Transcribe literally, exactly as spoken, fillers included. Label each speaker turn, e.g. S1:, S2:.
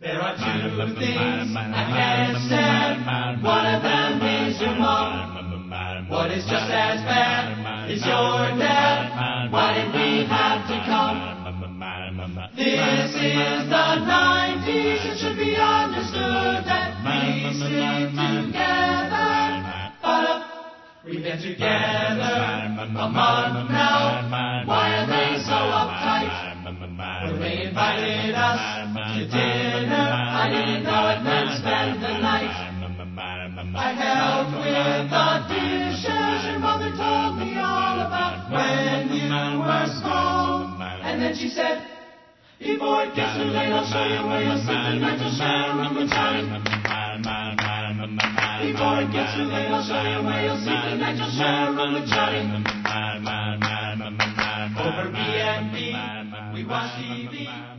S1: There are two things I can't stand. One of them is your mom. What is just as bad is your dad. Why did we have to come? This is the nineties. It should be understood that we stick together. But uh, we've been together a month now. Why are they so uptight? When they invited us to dinner, I didn't know it meant spend the night. I helped with the dishes. Your mother told me all about when you were small. And then she said, before it gets too late, I'll show you where you'll sit tonight. You'll share a room with Johnny. Before it gets too late, I'll show you where you'll sit tonight. You'll share a room with Johnny. Over B and B, we watch T V.